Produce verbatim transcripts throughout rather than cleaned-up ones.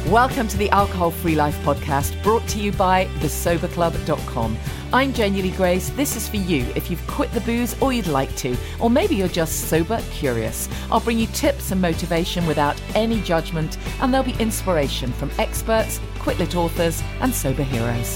Welcome to the Alcohol Free Life podcast, brought to you by the sober club dot com. I'm Genuinely Grace. This is for you if you've quit the booze or you'd like to, or maybe you're just sober curious. I'll bring you tips and motivation without any judgment, and there'll be inspiration from experts, quit-lit authors, and sober heroes.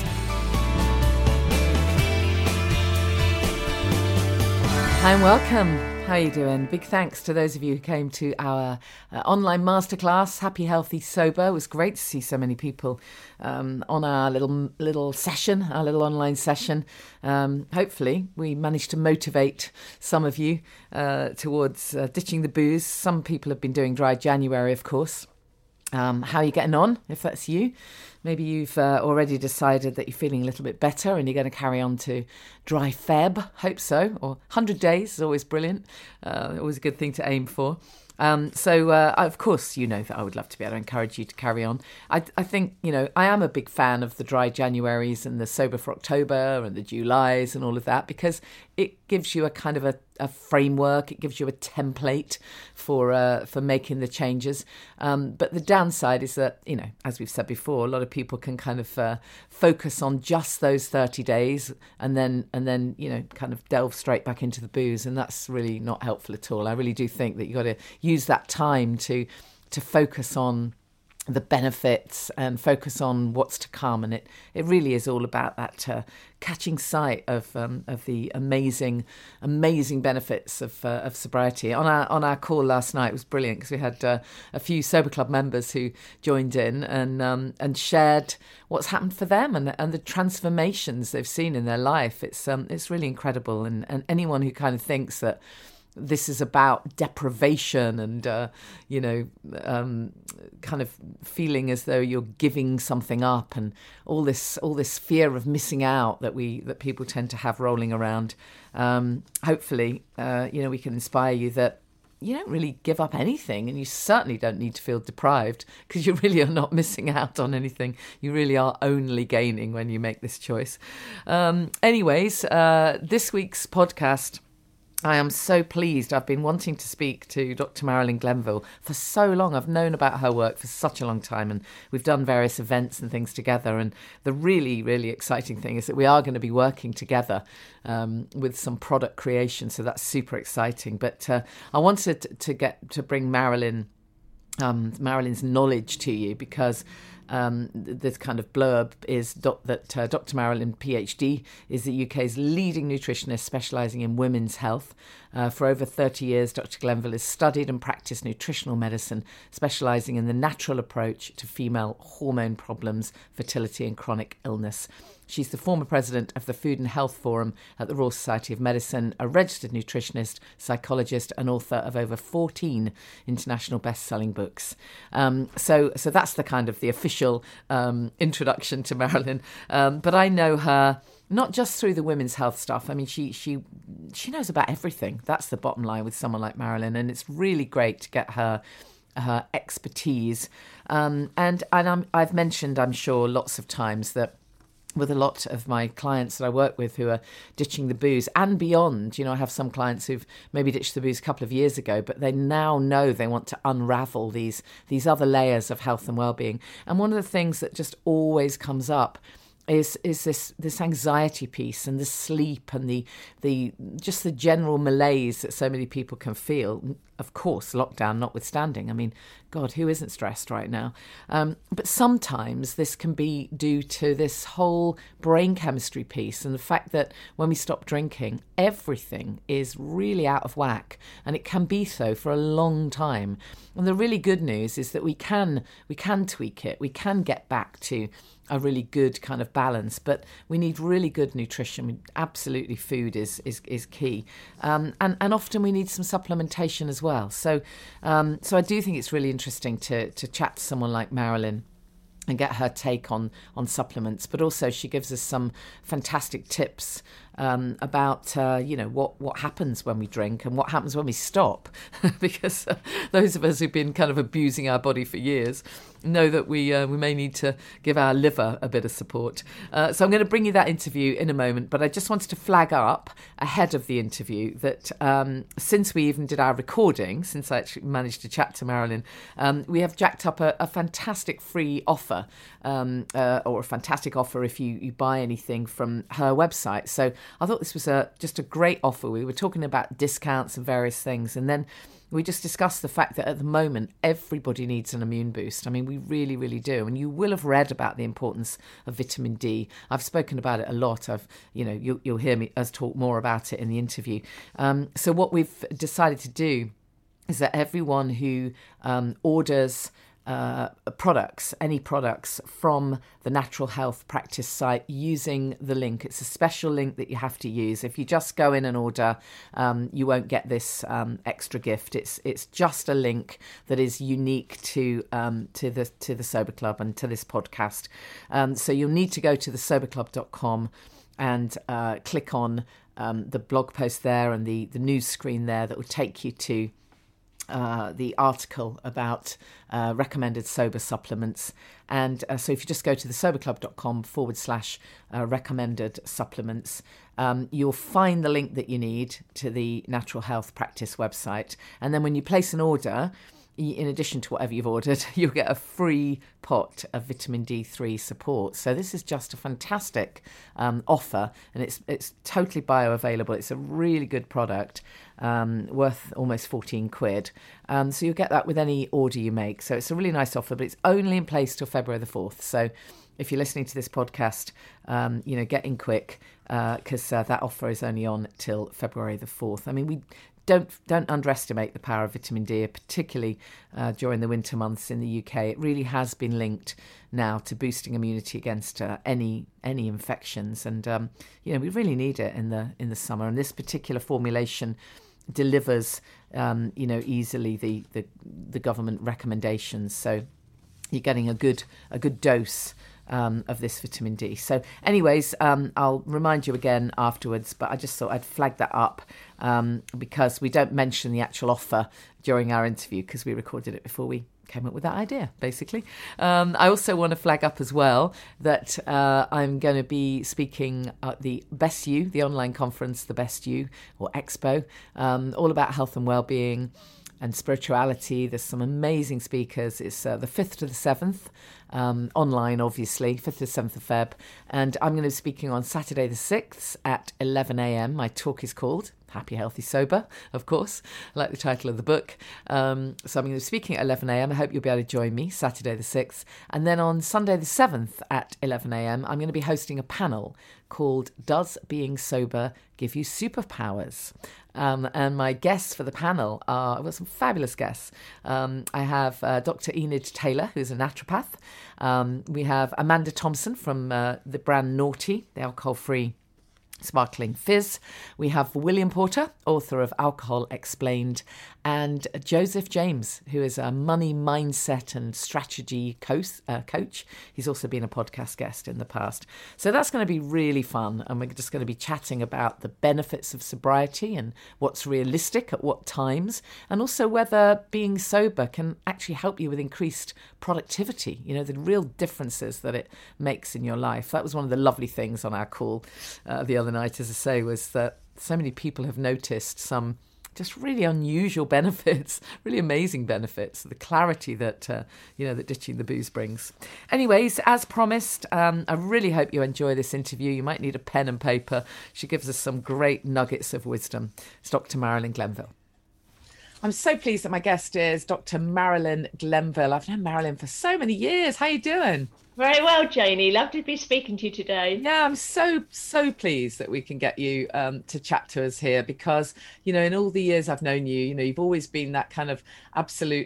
Hi and welcome. How are you doing? Big thanks to those of you who came to our uh, online masterclass, Happy, Healthy, Sober. It was great to see so many people um, on our little little session, our little online session. Um, hopefully, we managed to motivate some of you uh, towards uh, ditching the booze. Some people have been doing Dry January, of course. Um, how are you getting on, if that's you? Maybe you've uh, already decided that you're feeling a little bit better and you're going to carry on to Dry Feb. Hope so. Or one hundred days is always brilliant. Uh, always a good thing to aim for. Um, so, uh, of course, you know that I would love to be able to encourage you to carry on. I, I think, you know, I am a big fan of the Dry Januaries and the Sober for October and the Julys and all of that, because it gives you a kind of a, a framework. It gives you a template for uh, for making the changes. Um, but the downside is that, you know, as we've said before, a lot of people can kind of uh, focus on just those thirty days and then, and then, you know, kind of delve straight back into the booze. And that's really not helpful at all. I really do think that you've got to use that time to to focus on the benefits and focus on what's to come. And it, it really is all about that uh, catching sight of um, of the amazing, amazing benefits of uh, of sobriety. On our on our call last night, it was brilliant because we had uh, a few Sober Club members who joined in and um, and shared what's happened for them and and the transformations they've seen in their life. It's um it's really incredible. And, and anyone who kind of thinks that this is about deprivation and, uh, you know, um, kind of feeling as though you're giving something up and all this all this fear of missing out that we that people tend to have rolling around. Um, hopefully, uh, you know, we can inspire you that you don't really give up anything, and you certainly don't need to feel deprived, because you really are not missing out on anything. You really are only gaining when you make this choice. Um, anyways, uh, this week's podcast, I am so pleased. I've been wanting to speak to Doctor Marilyn Glenville for so long. I've known about her work for such a long time, and we've done various events and things together. And the really, really exciting thing is that we are going to be working together um, with some product creation. So that's super exciting. But uh, I wanted to get to bring Marilyn, um, Marilyn's knowledge to you, because Um, this kind of blurb is doc, that uh, Doctor Marilyn, PhD, is the U K's leading nutritionist specialising in women's health. Uh, for over thirty years, Doctor Glenville has studied and practiced nutritional medicine, specialising in the natural approach to female hormone problems, fertility and chronic illness. She's the former president of the Food and Health Forum at the Royal Society of Medicine, a registered nutritionist, psychologist, and author of over fourteen international best-selling books. Um, so, so that's the kind of the official um, introduction to Marilyn. Um, but I know her not just through the women's health stuff. I mean, she she she knows about everything. That's the bottom line with someone like Marilyn, and it's really great to get her her expertise. Um, and and I'm, I've mentioned, I'm sure, lots of times that with a lot of my clients that I work with who are ditching the booze and beyond, you know, I have some clients who've maybe ditched the booze a couple of years ago, but they now know they want to unravel these these other layers of health and well-being. And one of the things that just always comes up is is this this anxiety piece and the sleep and the the just the general malaise that so many people can feel. Of course, lockdown notwithstanding. I mean, God, who isn't stressed right now? Um, but sometimes this can be due to this whole brain chemistry piece and the fact that when we stop drinking, everything is really out of whack, and it can be so for a long time. And the really good news is that we can we can tweak it. We can get back to a really good kind of balance, but we need really good nutrition. We, absolutely, food is is is key, um, and and often we need some supplementation as well. So, um, so I do think it's really interesting to to chat to someone like Marilyn and get her take on on supplements, but also she gives us some fantastic tips um, about, uh, you know, what, what happens when we drink and what happens when we stop. Because uh, those of us who've been kind of abusing our body for years know that we uh, we may need to give our liver a bit of support. Uh, so I'm going to bring you that interview in a moment, but I just wanted to flag up ahead of the interview that um, since we even did our recording, since I actually managed to chat to Marilyn, um, we have jacked up a, a fantastic free offer, um, uh, or a fantastic offer if you, you buy anything from her website. So I thought this was a just a great offer. We were talking about discounts and various things, and then we just discussed the fact that at the moment, everybody needs an immune boost. I mean, we really, really do. And you will have read about the importance of vitamin D. I've spoken about it a lot. I've, you know, you'll, you'll hear me us talk more about it in the interview. Um, so what we've decided to do is that everyone who um, orders Uh, products, any products from the Natural Health Practice site using the link. It's a special link that you have to use. If you just go in and order, um, you won't get this um, extra gift. It's it's just a link that is unique to um, to the to the Sober Club and to this podcast. Um, so you'll need to go to the sober club dot com and uh, click on um, the blog post there and the the news screen there that will take you to Uh, the article about uh, recommended sober supplements. And uh, so if you just go to the sober club dot com forward slash uh, recommended supplements, um, you'll find the link that you need to the Natural Health Practice website. And then when you place an order, in addition to whatever you've ordered, you'll get a free pot of vitamin D three support. So this is just a fantastic um, offer, and it's it's totally bioavailable. It's a really good product, um, worth almost fourteen quid. Um, so you'll get that with any order you make. So it's a really nice offer, but it's only in place till February the fourth. So if you're listening to this podcast, um, you know, get in quick, because uh, uh, that offer is only on till February the fourth. I mean, we Don't don't underestimate the power of vitamin D, particularly uh, during the winter months in the U K. It really has been linked now to boosting immunity against uh, any any infections, and um, you know we really need it in the in the summer. And this particular formulation delivers, um, you know, easily the, the the government recommendations. So you're getting a good a good dose Um, of this vitamin D. So anyways, um, I'll remind you again afterwards, but I just thought I'd flag that up um, because we don't mention the actual offer during our interview because we recorded it before we came up with that idea, basically. Um, I also want to flag up as well that uh, I'm going to be speaking at the Best You, the online conference, the Best You, or Expo, um, all about health and well-being and spirituality. There's some amazing speakers. It's uh, the fifth to the seventh, um, online, obviously, fifth to the seventh of Feb. And I'm going to be speaking on Saturday the sixth at eleven a.m. My talk is called Happy, Healthy, Sober, of course. I like the title of the book. Um, so I'm going to be speaking at eleven a.m. I hope you'll be able to join me Saturday the sixth. And then on Sunday the seventh at eleven a.m. I'm going to be hosting a panel called Does Being Sober Give You Superpowers? Um, and my guests for the panel are, I've got some fabulous guests. Um, I have uh, Doctor Enid Taylor, who's a naturopath. Um, we have Amanda Thompson from uh, the brand Naughty, the alcohol-free sparkling fizz. We have William Porter, author of Alcohol Explained, and Joseph James, who is a money mindset and strategy coach. Uh, coach. He's also been a podcast guest in the past. So that's going to be really fun. And we're just going to be chatting about the benefits of sobriety and what's realistic at what times, and also whether being sober can actually help you with increased productivity, you know, the real differences that it makes in your life. That was one of the lovely things on our call uh, the other night, as I say, was that so many people have noticed some just really unusual benefits, really amazing benefits, the clarity that, uh, you know, that ditching the booze brings. Anyways, as promised, um, I really hope you enjoy this interview. You might need a pen and paper. She gives us some great nuggets of wisdom. It's Doctor Marilyn Glenville. I'm so pleased that my guest is Doctor Marilyn Glenville. I've known Marilyn for so many years. How are you doing? Very well, Janie. Love to be speaking to you today. Yeah, I'm so, so pleased that we can get you um, to chat to us here because, you know, in all the years I've known you, you know, you've always been that kind of absolute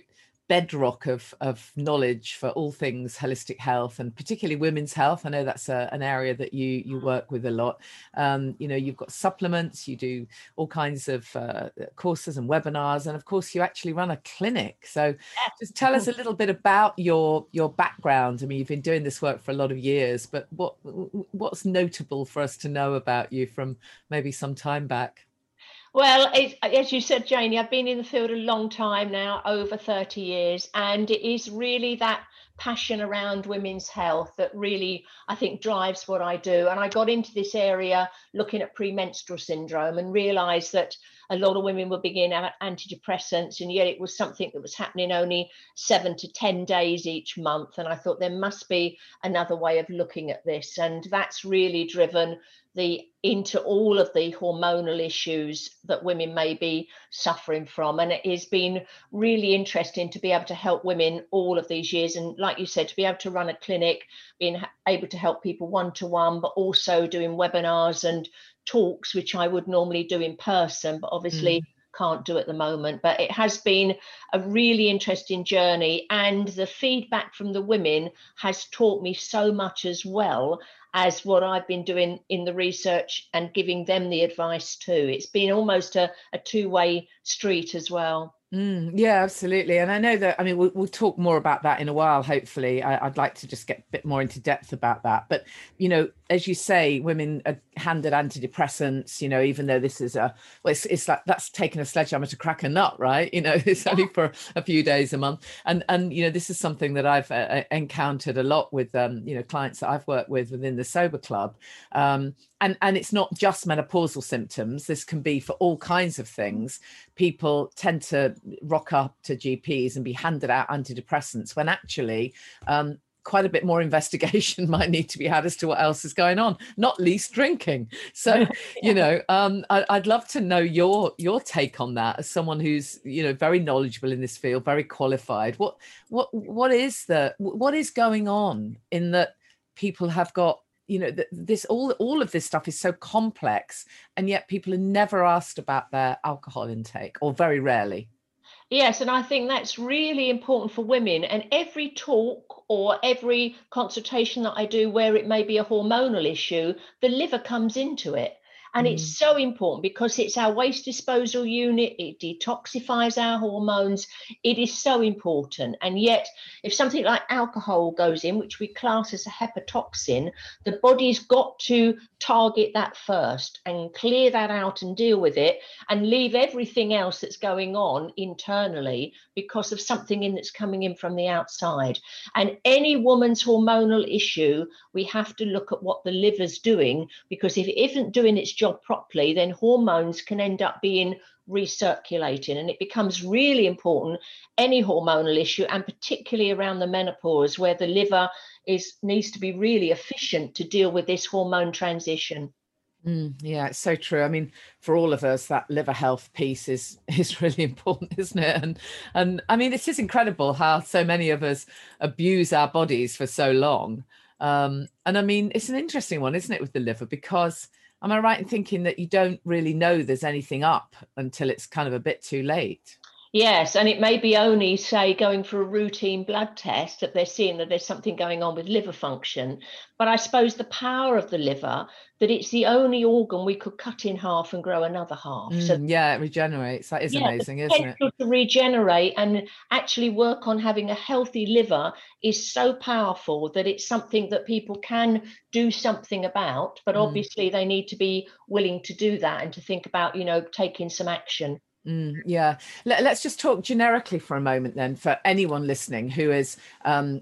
bedrock of of knowledge for all things holistic health, and particularly women's health. I know that's a, an area that you you work with a lot. Um, you know, you've got supplements, you do all kinds of uh, courses and webinars, and of course you actually run a clinic. So just tell us a little bit about your your background. I mean, you've been doing this work for a lot of years, but what what's notable for us to know about you from maybe some time back? Well, it, as you said, Janie, I've been in the field a long time now, over thirty years, and it is really that passion around women's health that really, I think, drives what I do. And I got into this area looking at premenstrual syndrome and realised that a lot of women were beginning antidepressants, and yet it was something that was happening only seven to ten days each month. And I thought there must be another way of looking at this. And that's really driven the into all of the hormonal issues that women may be suffering from. And it has been really interesting to be able to help women all of these years. And like you said, to be able to run a clinic, being able to help people one-to-one, but also doing webinars and talks, which I would normally do in person, but obviously mm. can't do at the moment. But it has been a really interesting journey, and the feedback from the women has taught me so much, as well as what I've been doing in the research and giving them the advice too. It's been almost a, a two-way street as well. Mm, yeah, absolutely. And I know that, I mean, we'll, we'll talk more about that in a while, hopefully. I, I'd like to just get a bit more into depth about that. But, you know, as you say, women are handed antidepressants, you know, even though this is a, well, it's, it's like, that's taking a sledgehammer to crack a nut, right? You know, it's only for a few days a month. And, and you know, this is something that I've uh, encountered a lot with, um, you know, clients that I've worked with within the Sober Club. Um, and, and it's not just menopausal symptoms. This can be for all kinds of things. People tend to rock up to G Ps and be handed out antidepressants when actually um, quite a bit more investigation might need to be had as to what else is going on, not least drinking. So, yeah. you know, um, I, I'd love to know your your take on that as someone who's, you know, very knowledgeable in this field, very qualified. What what what is the what is going on in that people have got, you know, this all all of this stuff is so complex, and yet people are never asked about their alcohol intake, or very rarely. Yes, and I think that's really important for women. And every talk or every consultation that I do where it may be a hormonal issue, the liver comes into it. And mm. it's so important because it's our waste disposal unit. It detoxifies our hormones. It is so important. And yet, if something like alcohol goes in, which we class as a hepatotoxin, the body's got to target that first and clear that out and deal with it, and leave everything else that's going on internally because of something in that's coming in from the outside. And any woman's hormonal issue, we have to look at what the liver's doing, because if it isn't doing its job properly, then hormones can end up being recirculating, and it becomes really important, any hormonal issue, and particularly around the menopause, where the liver is needs to be really efficient to deal with this hormone transition. Mm, yeah, it's so true. I mean, for all of us, that liver health piece is is really important, isn't it? And and I mean, it's just incredible how so many of us abuse our bodies for so long. Um, and I mean, it's an interesting one, isn't it, with the liver? Because am I right in thinking that you don't really know there's anything up until it's kind of a bit too late? Yes, and it may be only, say, going for a routine blood test that they're seeing that there's something going on with liver function. But I suppose the power of the liver, that it's the only organ we could cut in half and grow another half. Mm, so yeah, it regenerates. That is yeah, amazing, isn't it? To regenerate and actually work on having a healthy liver is so powerful that it's something that people can do something about. But mm. obviously they need to be willing to do that and to think about, you know, taking some action. Mm, yeah. Let, let's just talk generically for a moment then, for anyone listening who is, um,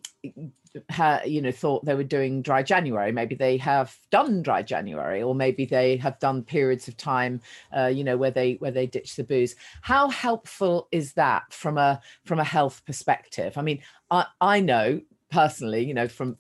ha, you know, thought they were doing dry January. Maybe they have done dry January, or maybe they have done periods of time, uh, you know, where they where they ditch the booze. How helpful is that from a from a health perspective? I mean, I, I know personally, you know, from from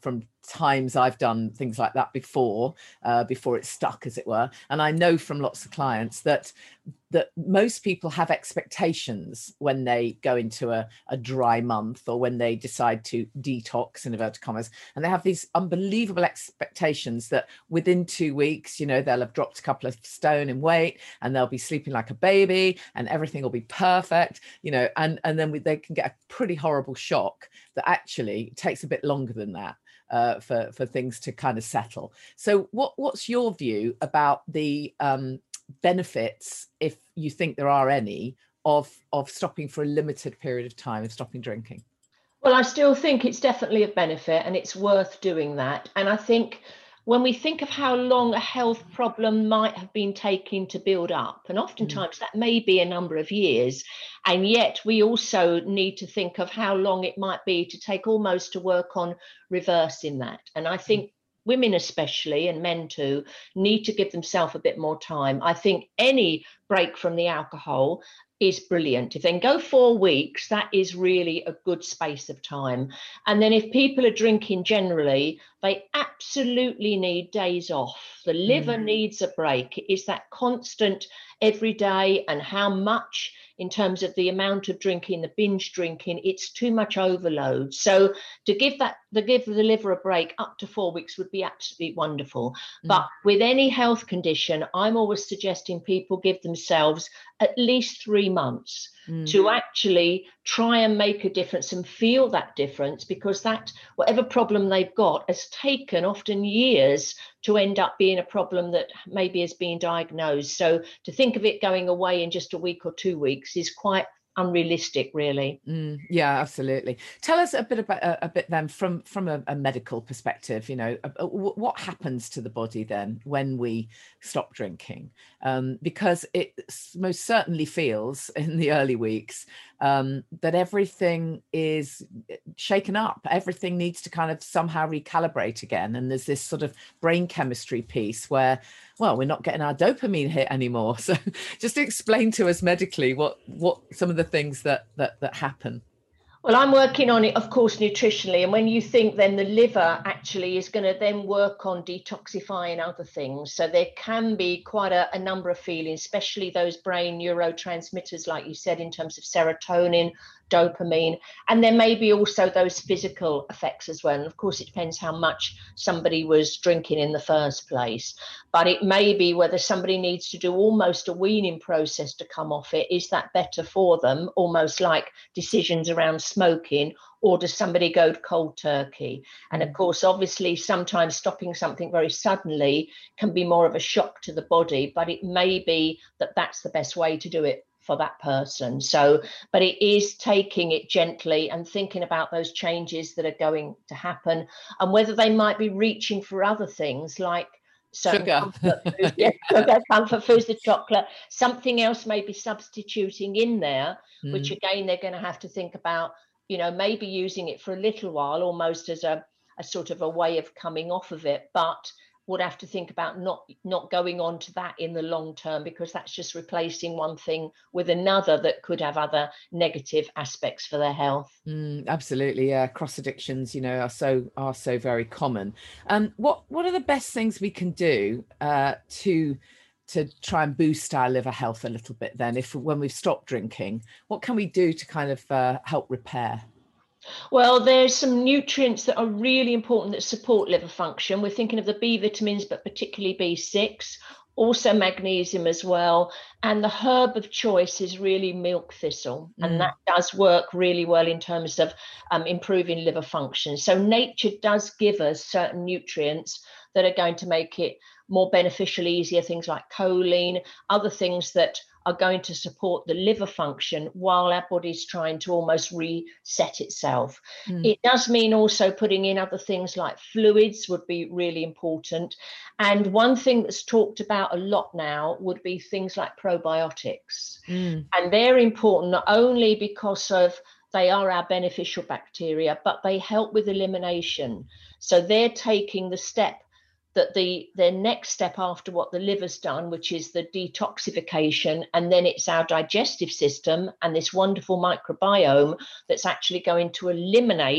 times I've done things like that before, uh, before it's stuck, as it were. And I know from lots of clients that that most people have expectations when they go into a, a dry month, or when they decide to detox, in inverted commas, and they have these unbelievable expectations that within two weeks, you know, they'll have dropped a couple of stone in weight, and they'll be sleeping like a baby, and everything will be perfect, you know, and, and then we, they can get a pretty horrible shock that actually takes a bit longer than that. Uh, for for things to kind of settle. So what what's your view about the um, benefits, if you think there are any, of of stopping for a limited period of time, of stopping drinking? Well, I still think it's definitely a benefit, and it's worth doing that. And I think when we think of how long a health problem might have been taking to build up, and oftentimes mm. that may be a number of years, and yet we also need to think of how long it might be to take almost to work on reversing that. And I think mm. women especially, and men too, need to give themselves a bit more time. I think any break from the alcohol is brilliant. If they can go four weeks, that is really a good space of time. And then if people are drinking generally, they absolutely need days off. The liver mm. needs a break. It's that constant every day, and how much in terms of the amount of drinking, the binge drinking, it's too much overload. So to give that, to give the liver a break up to four weeks would be absolutely wonderful. Mm. But with any health condition, I'm always suggesting people give themselves at least three months mm. to actually try and make a difference and feel that difference, because that, whatever problem they've got, has taken often years to end up being a problem that maybe has been diagnosed. So to think of it going away in just a week or two weeks is quite unrealistic, really. Mm, yeah, absolutely. Tell us a bit about a, a bit then from from a, a medical perspective. You know, uh, what happens to the body then when we stop drinking? Um, because it most certainly feels in the early weeks um, that everything is shaken up. Everything needs to kind of somehow recalibrate again. And there's this sort of brain chemistry piece where, well, we're not getting our dopamine hit anymore. So just explain to us medically what what some of the things that that that happen. Well, I'm working on it, of course, nutritionally. And when you think then the liver actually is going to then work on detoxifying other things. So there can be quite a, a number of feelings, especially those brain neurotransmitters, like you said, in terms of serotonin, dopamine, and there may be also those physical effects as well. And of course, it depends how much somebody was drinking in the first place. But it may be whether somebody needs to do almost a weaning process to come off it. Is that better for them? Almost like decisions around smoking, or does somebody go cold turkey? And of course, obviously, sometimes stopping something very suddenly can be more of a shock to the body, but it may be that that's the best way to do it for that person. So, but it is taking it gently and thinking about those changes that are going to happen, and whether they might be reaching for other things like certain sugar, comfort foods, yeah, sugar, comfort foods, the chocolate, something else may be substituting in there, mm. which again, they're going to have to think about, you know, maybe using it for a little while, almost as a, a sort of a way of coming off of it, but would have to think about not not going on to that in the long term, because that's just replacing one thing with another that could have other negative aspects for their health. Mm, absolutely, yeah. Cross addictions, you know, are so are so very common. Um, what what are the best things we can do uh, to to try and boost our liver health a little bit? Then, if when we've stopped drinking, what can we do to kind of uh, help repair? Well, there's some nutrients that are really important that support liver function. We're thinking of the B vitamins, but particularly B six, also magnesium as well. And the herb of choice is really milk thistle. Mm. And that does work really well in terms of um, improving liver function. So nature does give us certain nutrients that are going to make it more beneficial, easier, things like choline, other things that are going to support the liver function while our body's trying to almost reset itself. Mm. It does mean also putting in other things like fluids would be really important. And one thing that's talked about a lot now would be things like probiotics. Mm. And they're important not only because of they are our beneficial bacteria, but they help with elimination. So they're taking the step that the their next step after what the liver's done, which is the detoxification, and then it's our digestive system and this wonderful microbiome that's actually going to eliminate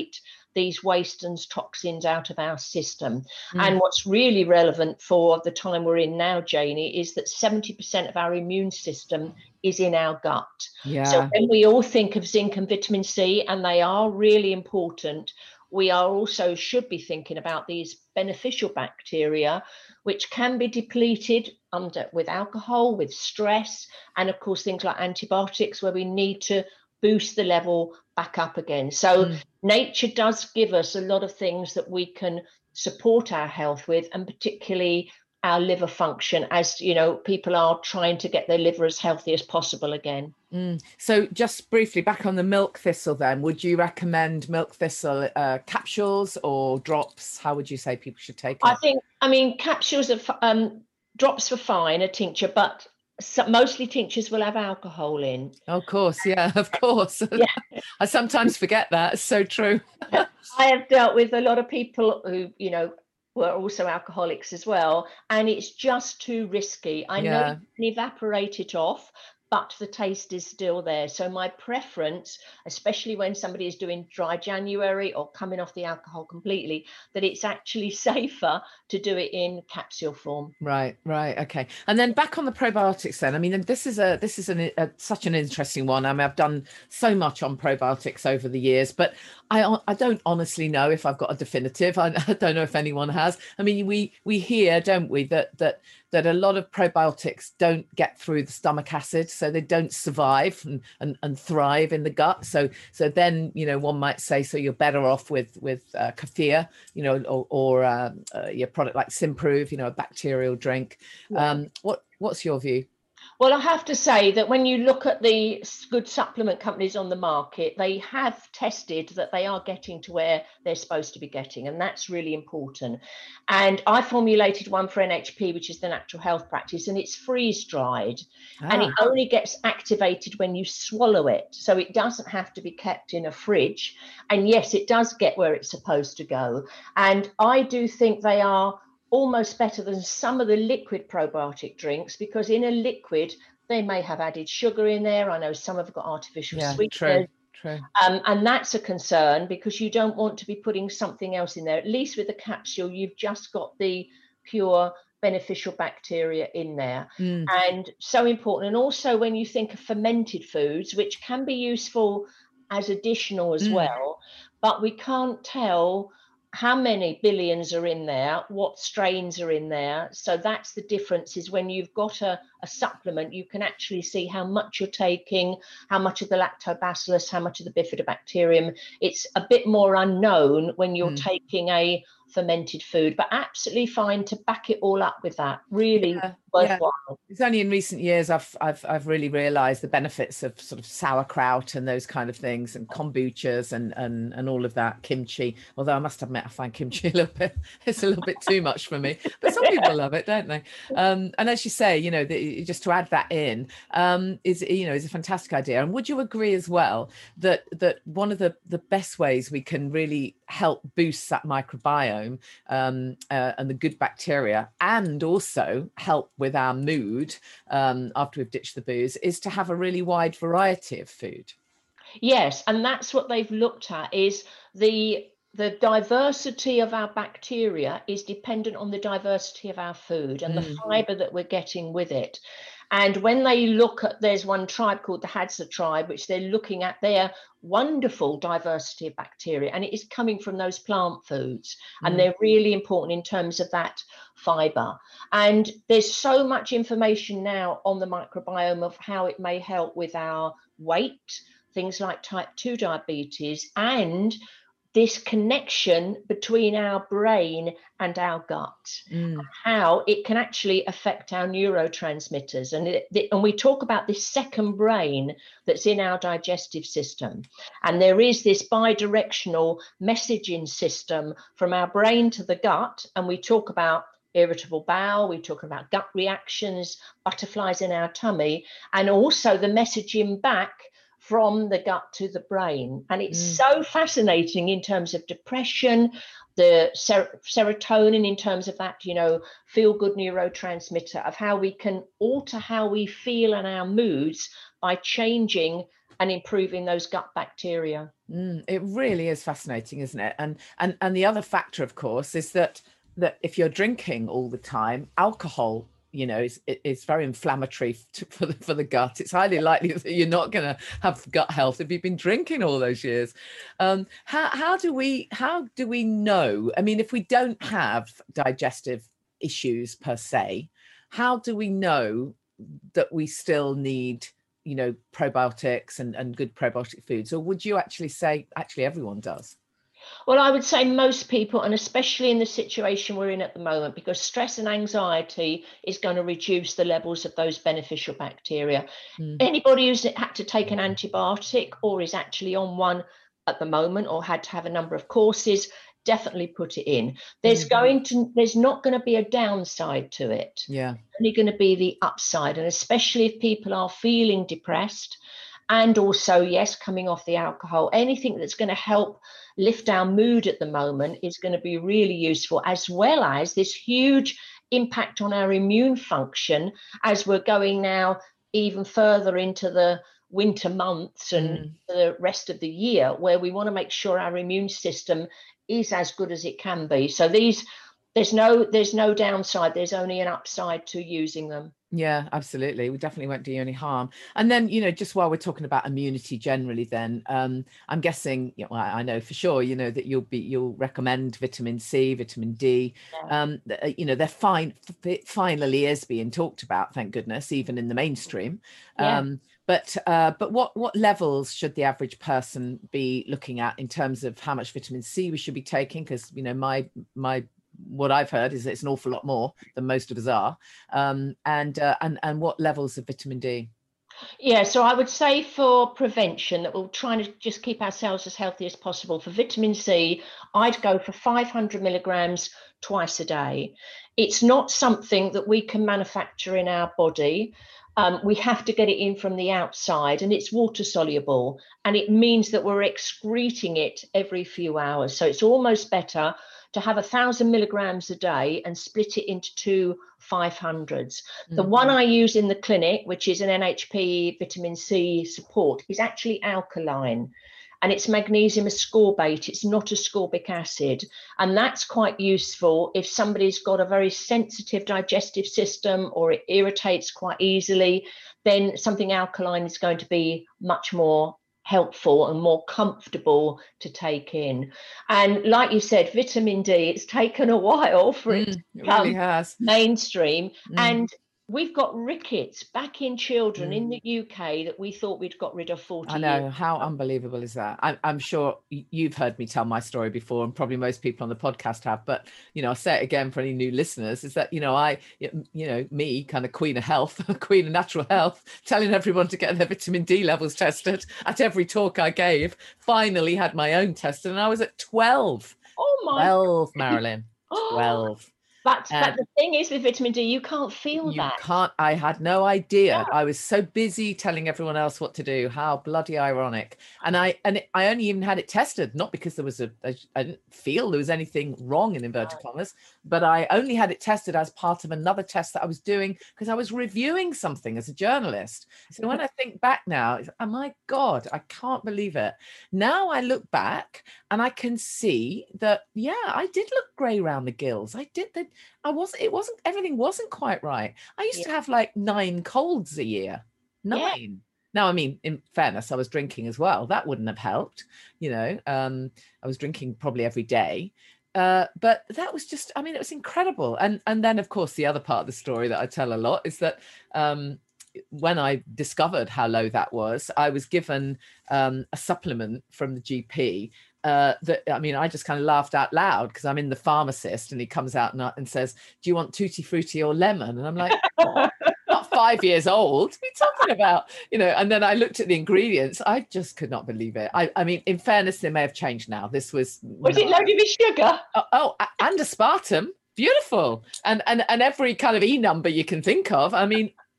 these waste and toxins out of our system. Mm. And what's really relevant for the time we're in now, Janie, is that seventy percent of our immune system is in our gut. Yeah. So when we all think of zinc and vitamin C, and they are really important, we are also should be thinking about these beneficial bacteria, which can be depleted under with alcohol, with stress, and of course things like antibiotics, where we need to boost the level back up again. So mm. nature does give us a lot of things that we can support our health with, and particularly our liver function, as you know, people are trying to get their liver as healthy as possible again. Mm. So just briefly back on the milk thistle then, would you recommend milk thistle uh, capsules or drops? How would you say people should take it? I think, I mean, capsules are, um, drops are fine, a tincture, but so mostly tinctures will have alcohol in. Of course, yeah, of course. Yeah. I sometimes forget that. It's so true. I have dealt with a lot of people who, you know, were also alcoholics as well, and it's just too risky. I yeah. know you can evaporate it off, but the taste is still there. So my preference, especially when somebody is doing dry January or coming off the alcohol completely, that it's actually safer to do it in capsule form. Right, right, okay. And then back on the probiotics then, I mean, this is a this is an, a, such an interesting one. I mean, I've done so much on probiotics over the years, but I I don't honestly know if I've got a definitive. I, I don't know if anyone has. I mean, we we hear, don't we, that that that a lot of probiotics don't get through the stomach acid, so they don't survive and, and, and thrive in the gut. So so then, you know, one might say, so you're better off with with uh, kefir, you know, or, or uh, uh, your product like Simprove, you know, a bacterial drink. Yeah. Um, what what's your view? Well, I have to say that when you look at the good supplement companies on the market, they have tested that they are getting to where they're supposed to be getting, and that's really important. And I formulated one for N H P, which is the natural health practice, and it's freeze dried, ah. and it only gets activated when you swallow it. So it doesn't have to be kept in a fridge. And yes, it does get where it's supposed to go. And I do think they are almost better than some of the liquid probiotic drinks, because in a liquid they may have added sugar in there. I know some have got artificial yeah, sweeteners. True, true. Um, and that's a concern, because you don't want to be putting something else in there. At least with a capsule, you've just got the pure beneficial bacteria in there. Mm. And so important. And also when you think of fermented foods, which can be useful as additional as mm. well, but we can't tell how many billions are in there, what strains are in there. So that's the difference, is when you've got a, a supplement, you can actually see how much you're taking, how much of the lactobacillus, how much of the bifidobacterium. It's a bit more unknown when you're mm. taking a fermented food, but absolutely fine to back it all up with that. Really yeah, worthwhile. Yeah. It's only in recent years I've I've I've really realised the benefits of sort of sauerkraut and those kind of things, and kombuchas and and and all of that, kimchi. Although I must admit I find kimchi a little bit it's a little bit too much for me, but some people love it, don't they? Um, and as you say, you know, the, just to add that in um, is you know is a fantastic idea. And would you agree as well that that one of the the best ways we can really help boost that microbiome um, uh, and the good bacteria, and also help with our mood um, after we've ditched the booze, is to have a really wide variety of food? Yes, and that's what they've looked at, is the the diversity of our bacteria is dependent on the diversity of our food and mm. the fibre that we're getting with it. And when they look at, there's one tribe called the Hadza tribe, which they're looking at their wonderful diversity of bacteria, and it is coming from those plant foods. Mm. And they're really important in terms of that fiber. And there's so much information now on the microbiome of how it may help with our weight, things like type two diabetes, and this connection between our brain and our gut, mm. how it can actually affect our neurotransmitters. And, it, and we talk about this second brain that's in our digestive system. And there is this bidirectional messaging system from our brain to the gut. And we talk about irritable bowel, we talk about gut reactions, butterflies in our tummy, and also the messaging back from the gut to the brain. And it's mm. so fascinating in terms of depression, the ser- serotonin in terms of that, you know, feel-good neurotransmitter, of how we can alter how we feel and our moods by changing and improving those gut bacteria. Mm, it really is fascinating, isn't it? And and and the other factor, of course, is that that if you're drinking all the time, alcohol, you know, is is very inflammatory to, for the for the gut. It's highly likely that you're not going to have gut health if you've been drinking all those years. Um, how how do we how do we know? I mean, if we don't have digestive issues per se, how do we know that we still need, you know, probiotics and, and good probiotic foods? Or would you actually say actually everyone does? Well, I would say most people, and especially in the situation we're in at the moment, because stress and anxiety is going to reduce the levels of those beneficial bacteria. Mm. Anybody who's had to take an antibiotic or is actually on one at the moment or had to have a number of courses, definitely put it in. There's mm-hmm. going to, there's not going to be a downside to it. Yeah. It's only going to be the upside. And especially if people are feeling depressed and also, yes, coming off the alcohol, anything that's going to help lift our mood at the moment is going to be really useful, as well as this huge impact on our immune function as we're going now even further into the winter months and mm. the rest of the year, where we want to make sure our immune system is as good as it can be. So these, there's no, there's no downside. There's only an upside to using them. Yeah, absolutely. We definitely won't do you any harm. And then, you know, just while we're talking about immunity generally, then um, I'm guessing, you know, I, I know for sure, you know, that you'll be, you'll recommend vitamin C, vitamin D. Yeah. Um, you know, they're fine. It finally is being talked about, thank goodness, even in the mainstream. Yeah. Um, but uh, but what what levels should the average person be looking at in terms of how much vitamin C we should be taking? Because, you know, my my what I've heard is that it's an awful lot more than most of us are. Um, and, uh, and, and what levels of vitamin D? Yeah, so I would say for prevention that we're trying to just keep ourselves as healthy as possible. For vitamin C, I'd go for five hundred milligrams twice a day. It's not something that we can manufacture in our body. Um, we have to get it in from the outside, and it's water soluble, and it means that we're excreting it every few hours. So it's almost better to have a thousand milligrams a day and split it into two five hundreds. Mm-hmm. The one I use in the clinic, which is an N H P vitamin C support, is actually alkaline, and it's magnesium ascorbate. It's not ascorbic acid. And that's quite useful if somebody's got a very sensitive digestive system or it irritates quite easily, then something alkaline is going to be much more helpful and more comfortable to take in. And like you said, vitamin D, it's taken a while for mm, it to it become really has. mainstream. Mm. And we've got rickets back in children mm. in the U K that we thought we'd got rid of forty I know, years how ago. Unbelievable is that? I, I'm sure you've heard me tell my story before, and probably most people on the podcast have, but, you know, I'll say it again for any new listeners, is that, you know, I, you know, me, kind of queen of health, queen of natural health, telling everyone to get their vitamin D levels tested at every talk I gave, finally had my own tested, and I was at twelve. Oh my twelve, Marilyn, twelve. But, but the thing is with vitamin D, you can't feel you that. You can't. I had no idea. Yeah. I was so busy telling everyone else what to do. How bloody ironic. And I and it, I only even had it tested, not because there was a, a I didn't feel there was anything wrong in inverted Right. commas, but I only had it tested as part of another test that I was doing because I was reviewing something as a journalist. So when I think back now, oh my God, I can't believe it. Now I look back and I can see that, yeah, I did look grey around the gills. I did that. I wasn't, it wasn't, everything wasn't quite right. I used yeah. to have like nine colds a year, nine. Yeah. Now, I mean, in fairness, I was drinking as well. That wouldn't have helped, you know, um, I was drinking probably every day. Uh, but that was just, I mean, it was incredible. And, and then of course, the other part of the story that I tell a lot is that, um, when I discovered how low that was, I was given um, a supplement from the G P uh, that, I mean, I just kind of laughed out loud because I'm in the pharmacist and he comes out and, and says, do you want tutti frutti or lemon? And I'm like, oh, not five years old. What are you talking about? You know, and then I looked at the ingredients. I just could not believe it. I, I mean, in fairness, they may have changed now. This was... Was no, it loaded with sugar? Oh, oh, and aspartame. Beautiful. And, and, and every kind of E number you can think of. I mean,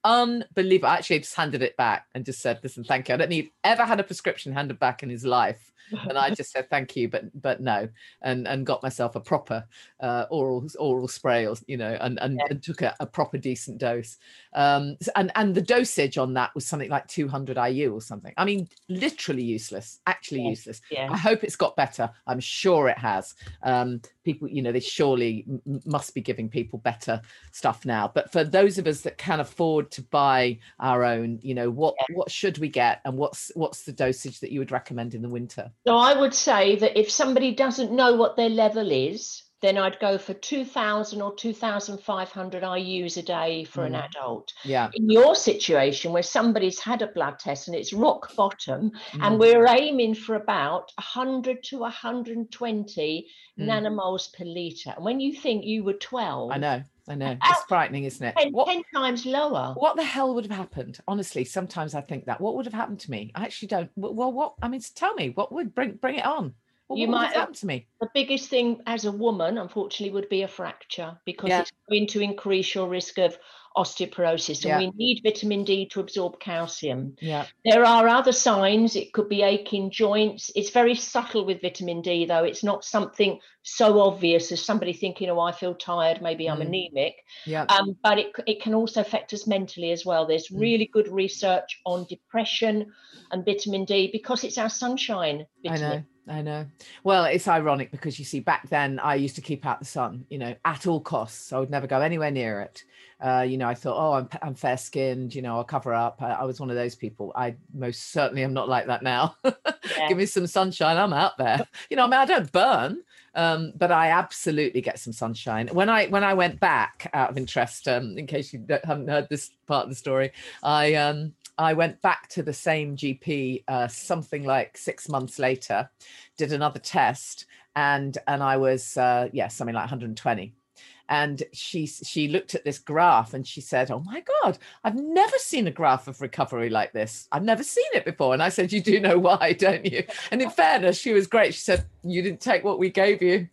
unbelievable. I actually just handed it back and just said, listen, thank you. I don't think he'd ever had a prescription handed back in his life. And I just said, thank you, but but no, and and got myself a proper uh, oral oral spray, or, you know, and, and, Yeah. and took a, a proper decent dose. Um, and, and the dosage on that was something like two hundred I U or something. I mean, literally useless, actually Yeah. useless. Yeah. I hope it's got better. I'm sure it has. Um, people, you know, they surely m- must be giving people better stuff now. But for those of us that can afford to buy our own, you know, what Yeah. what should we get, and what's what's the dosage that you would recommend in the winter? So I would say that if somebody doesn't know what their level is, then I'd go for two thousand or two thousand five hundred I U's a day for an Mm. adult. Yeah. In your situation where somebody's had a blood test and it's rock bottom, Mm. and we're aiming for about one hundred to one hundred twenty Mm. nanomoles per litre. And when you think you were twelve, I know, I know. out- It's frightening, isn't it? ten, What, ten times lower. what the hell would have happened? Honestly, sometimes I think that. What would have happened to me? I actually don't. Well, what? I mean, tell me, what would bring bring it on? What, You what would might have have- happened to me? The biggest thing as a woman, unfortunately, would be a fracture, because Yeah. it's going to increase your risk of osteoporosis. And Yeah. we need vitamin D to absorb calcium. Yeah. There are other signs. It could be aching joints. It's very subtle with vitamin D, though. It's not something so obvious as somebody thinking, oh, I feel tired, maybe I'm Mm. anemic. Yeah. Um, but it, it can also affect us mentally as well. There's Mm. really good research on depression and vitamin D, because it's our sunshine I vitamin. know. I know. Well, it's ironic because you see, back then I used to keep out the sun, you know, at all costs. I would never go anywhere near it. Uh, you know, I thought, oh, I'm, I'm fair skinned, you know, I'll cover up. I, I was one of those people. I most certainly am not like that now. Yeah. Give me some sunshine, I'm out there. You know, I mean, I don't burn, um, but I absolutely get some sunshine. When I when I went back, out of interest, um, in case you haven't heard this part of the story, I um, I went back to the same G P uh, something like six months later, did another test, and and I was uh, yeah something like one hundred twenty. And she she looked at this graph and she said, oh my God, I've never seen a graph of recovery like this. I've never seen it before. And I said, you do know why, don't you? And in fairness, she was great. She said, you didn't take what we gave you.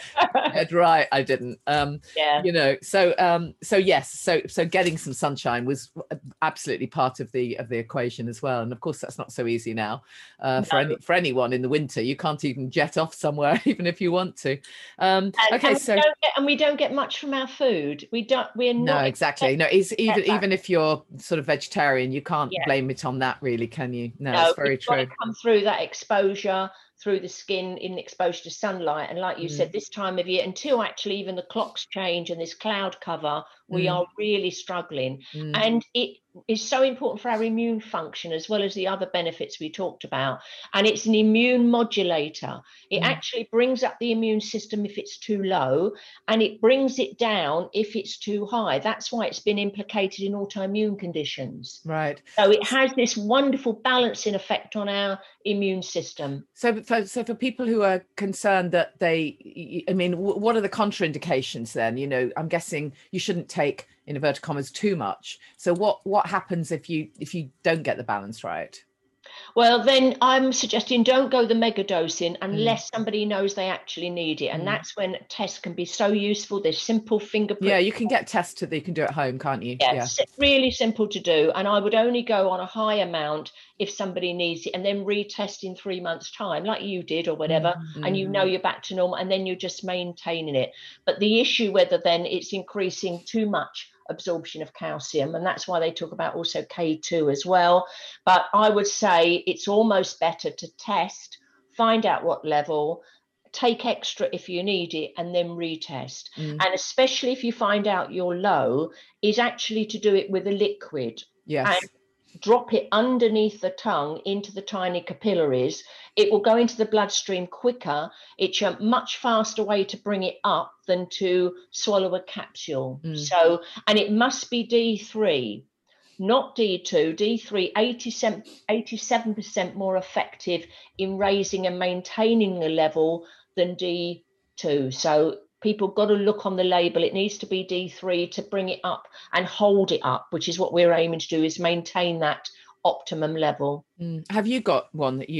I said, right, I didn't. Um, Yeah. You know, so um, so yes, so so getting some sunshine was absolutely part of the of the equation as well. And of course, that's not so easy now uh, for No. any for anyone in the winter. You can't even jet off somewhere, even if you want to. Um, And, okay, and we so. don't get, and we don't get much from our food. We don't. We're No, not exactly. No, it's even that. even if you're sort of vegetarian, you can't Yeah. blame it on that, really, can you? No, No, it's very it's got true. to come through that exposure, through the skin, in exposure to sunlight. And like you Mm. said, this time of year, until actually even the clocks change and this cloud cover, we Mm. are really struggling. Mm. And it is so important for our immune function, as well as the other benefits we talked about. And it's an immune modulator. It Mm. actually brings up the immune system if it's too low, and it brings it down if it's too high. That's why it's been implicated in autoimmune conditions. Right. So it has this wonderful balancing effect on our immune system. So, for, so for people who are concerned that they, I mean, w- what are the contraindications then? You know, I'm guessing you shouldn't take, in inverted commas, too much. So what what happens if you if you don't get the balance right? Well, then I'm suggesting don't go the mega dosing unless somebody knows they actually need it. And Mm. that's when tests can be so useful. There's simple finger prick. Yeah, you can get tests that you can do at home, can't you? Yeah, Yeah. it's really simple to do. And I would only go on a high amount if somebody needs it, and then retest in three months' time, like you did or whatever, Mm. and you know you're back to normal, and then you're just maintaining it. But the issue whether then it's increasing too much absorption of calcium, and that's why they talk about also K two as well. But I would say it's almost better to test, find out what level, take extra if you need it, and then retest. Mm. And especially if you find out you're low, is actually to do it with a liquid. Yes. And drop it underneath the tongue into the tiny capillaries. It will go into the bloodstream quicker. It's a much faster way to bring it up than to swallow a capsule. Mm. So, and it must be D three, not D two. D three, eighty-seven percent more effective in raising and maintaining the level than D two. So people got to look on the label. It needs to be D three to bring it up and hold it up, which is what we're aiming to do, is maintain that optimum level. Mm. Have you got one that you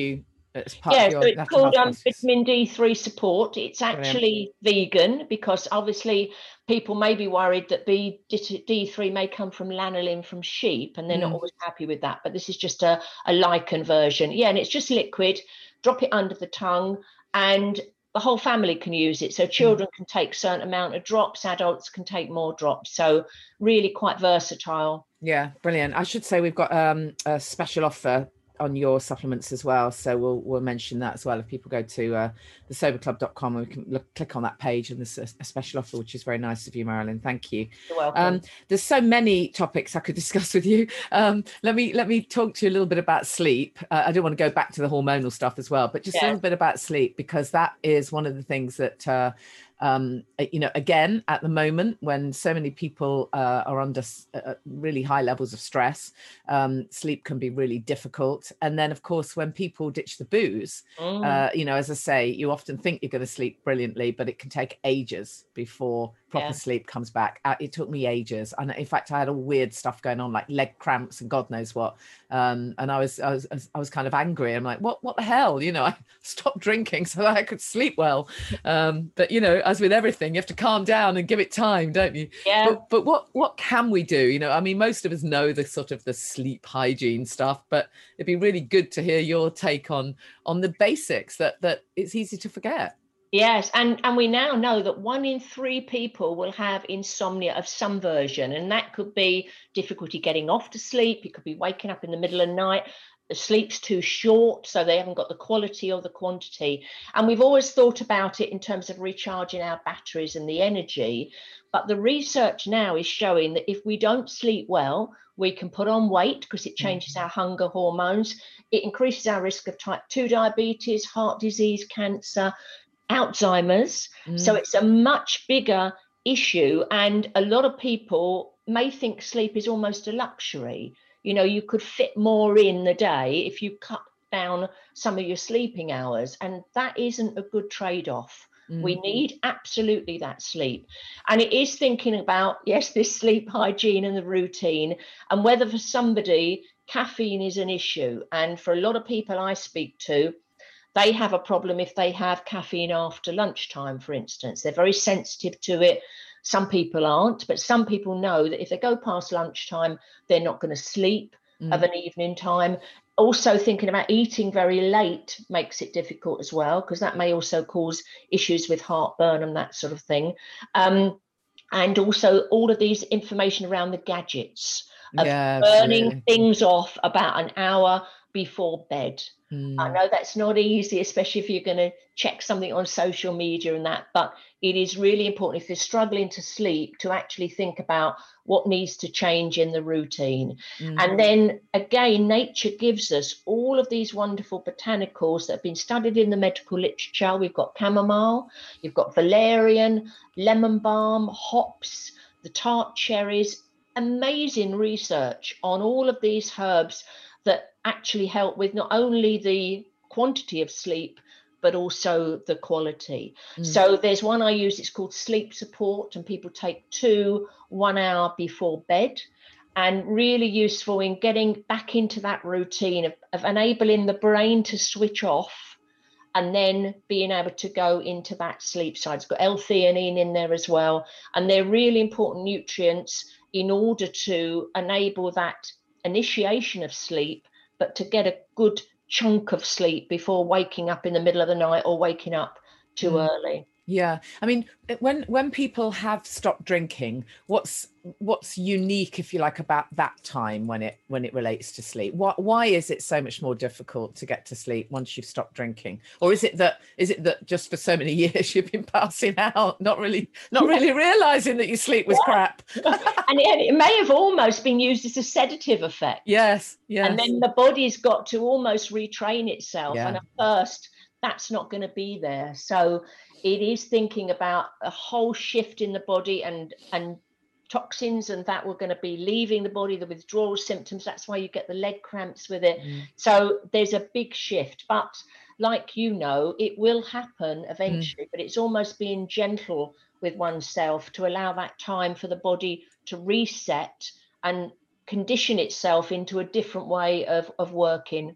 as part Yeah, of so your it's natural called health um, practice? vitamin D three support. It's Brilliant. actually vegan because obviously people may be worried that B, D three may come from lanolin from sheep, and they're not Mm. always happy with that. But this is just a, a lichen version. Yeah, and it's just liquid. Drop it under the tongue, and the whole family can use it. So children can take certain amount of drops, adults can take more drops. So really quite versatile. Yeah, brilliant. I should say we've got um, a special offer on your supplements as well, so we'll we'll mention that as well. If people go to uh, the sober club dot com, we can look, click on that page, and there's a, a special offer, which is very nice of you, Marilyn. Thank you. You're welcome. Um, there's so many topics I could discuss with you. Um, let me let me talk to you a little bit about sleep. Uh, I do want to go back to the hormonal stuff as well, but just yeah. a little bit about sleep, because that is one of the things that. Uh, Um, you know, again, at the moment, when so many people uh, are under uh, really high levels of stress, um, sleep can be really difficult. And then, of course, when people ditch the booze, mm. uh, you know, as I say, you often think you're going to sleep brilliantly, but it can take ages before proper yeah. sleep comes back. Uh, it took me ages. And in fact, I had all weird stuff going on, like leg cramps and God knows what. Um, and I was, I was, I was kind of angry. I'm like, what, what the hell? You know, I stopped drinking so that I could sleep well. Um, but, you know, as with everything, you have to calm down and give it time, don't you? Yeah. But, but what what can we do? You know, I mean, most of us know the sort of the sleep hygiene stuff, but it'd be really good to hear your take on on the basics that that it's easy to forget. Yes, and and we now know that one in three people will have insomnia of some version, and that could be difficulty getting off to sleep. It could be waking up in the middle of the night. The sleep's too short, so they haven't got the quality or the quantity. And we've always thought about it in terms of recharging our batteries and the energy. But the research now is showing that if we don't sleep well, we can put on weight because it changes mm-hmm. our hunger hormones. It increases our risk of type two diabetes, heart disease, cancer, Alzheimer's. Mm. So it's a much bigger issue. And a lot of people may think sleep is almost a luxury. You know, you could fit more in the day if you cut down some of your sleeping hours. And that isn't a good trade-off. Mm. We need absolutely that sleep. And it is thinking about, yes, this sleep hygiene and the routine, and whether for somebody, caffeine is an issue. And for a lot of people I speak to, they have a problem if they have caffeine after lunchtime, for instance. They're very sensitive to it. Some people aren't, but some people know that if they go past lunchtime, they're not going to sleep mm. of an evening time. Also thinking about eating very late makes it difficult as well, because that may also cause issues with heartburn and that sort of thing. Um, and also all of these information around the gadgets of yeah, burning absolutely. things off about an hour before bed. Mm. I know that's not easy, especially if you're going to check something on social media and that, but it is really important if they're struggling to sleep to actually think about what needs to change in the routine. Mm. And then again, nature gives us all of these wonderful botanicals that have been studied in the medical literature. We've got chamomile, you've got valerian, lemon balm, hops, the tart cherries, amazing research on all of these herbs that actually help with not only the quantity of sleep, but also the quality. Mm. So there's one I use, it's called Sleep Support, and people take two one hour before bed, and really useful in getting back into that routine of, of enabling the brain to switch off and then being able to go into that sleep side. It's got L-theanine in there as well. And they're really important nutrients in order to enable that initiation of sleep, but to get a good chunk of sleep before waking up in the middle of the night or waking up too mm. early. Yeah, I mean, when when people have stopped drinking, what's what's unique, if you like, about that time when it when it relates to sleep? Why why is it so much more difficult to get to sleep once you've stopped drinking? Or is it that is it that just for so many years you've been passing out, not really not really realizing that your sleep was yeah. crap? And it, it may have almost been used as a sedative effect. Yes, yes. And then the body's got to almost retrain itself. Yeah. And at first, that's not going to be there. So it is thinking about a whole shift in the body and and toxins, and that we're going to be leaving the body, the withdrawal symptoms. That's why you get the leg cramps with it. Mm. So there's a big shift. But like you know, it will happen eventually. Mm. But it's almost being gentle with oneself to allow that time for the body to reset and condition itself into a different way of, of working.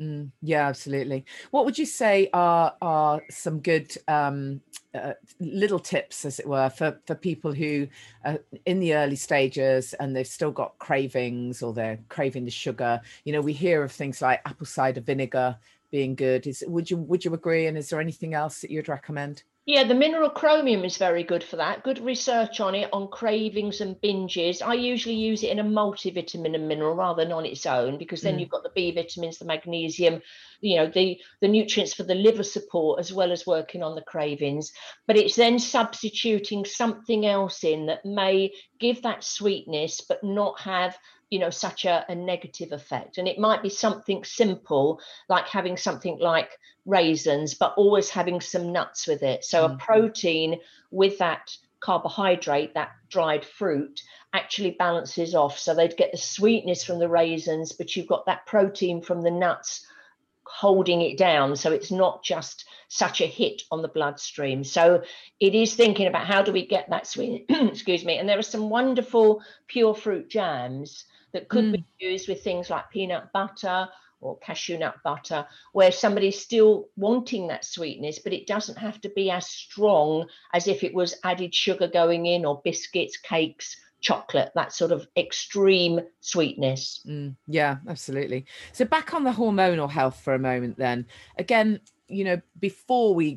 Mm, yeah, absolutely. What would you say are are some good um, uh, little tips, as it were, for for people who are in the early stages and they've still got cravings or they're craving the sugar? You know, we hear of things like apple cider vinegar being good. Is would you would you agree? And is there anything else that you'd recommend? Yeah, the mineral chromium is very good for that. Good research on it, on cravings and binges. I usually use it in a multivitamin and mineral rather than on its own, because then Mm, you've got the B vitamins, the magnesium, you know, the, the nutrients for the liver support, as well as working on the cravings. But it's then substituting something else in that may give that sweetness, but not have, you know, such a, a negative effect. And it might be something simple, like having something like raisins, but always having some nuts with it. So a mm, protein with that carbohydrate, that dried fruit, actually balances off. So they'd get the sweetness from the raisins, but you've got that protein from the nuts holding it down. So it's not just such a hit on the bloodstream. So it is thinking about how do we get that sweet, excuse me. And there are some wonderful pure fruit jams that could be mm. used with things like peanut butter or cashew nut butter, where somebody's still wanting that sweetness, but it doesn't have to be as strong as if it was added sugar going in, or biscuits, cakes, chocolate, that sort of extreme sweetness. Mm, yeah, absolutely. So back on the hormonal health for a moment, then again, you know, before we,